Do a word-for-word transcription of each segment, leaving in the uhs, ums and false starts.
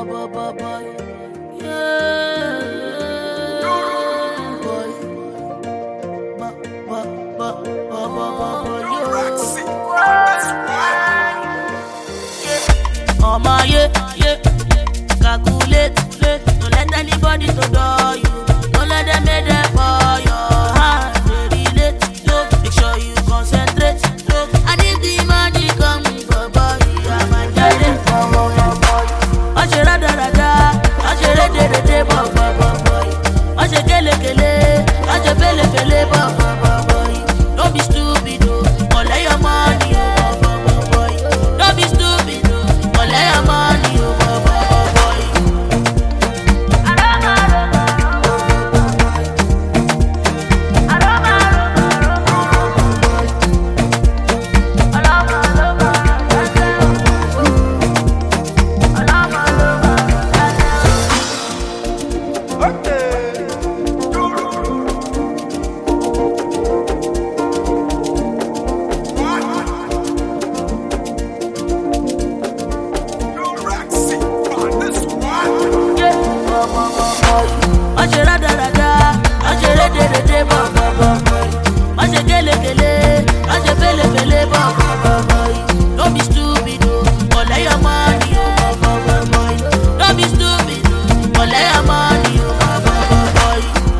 boy, boy, boy. Yeah, boy. Ba, ba, ba, ba, ba, ba, ba, yeah. Oh my, yeah, yeah. Calculate, yeah. Don't let anybody to know you. Don't let them make them for your heart. They relate, no. Make sure you concentrate, no. And if the money come, boy, boy, I'm a giant, boy, boy, boy. I should have done that. I should have done that, boy, boy, boy. I should kill it, kill it. I should feel it, feel it, boy, boy, boy. Don't be stupid, oh. Collect your money, oh, boy, boy, boy. Don't be stupid, oh. Collect your money, oh, boy, boy, boy. Don't be stupid, oh. Collect your money, oh, boy, boy, boy. Don't be stupid, oh. Collect your money, oh, boy, boy, boy.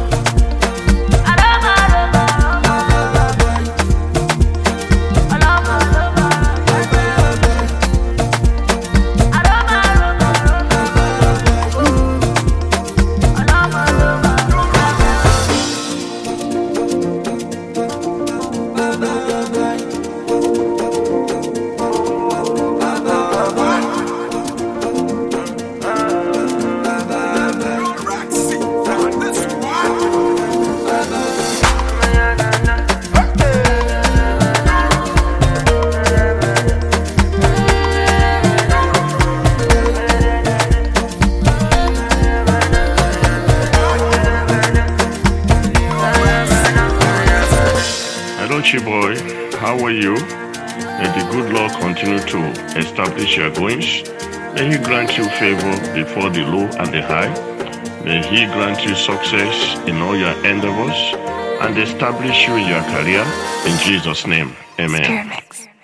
Hello, boy. How are you? May the good Lord continue to establish your goings. May He grant you favor before the low and the high. May He grant you success in all your endeavors and establish you in your career. In Jesus' name, amen.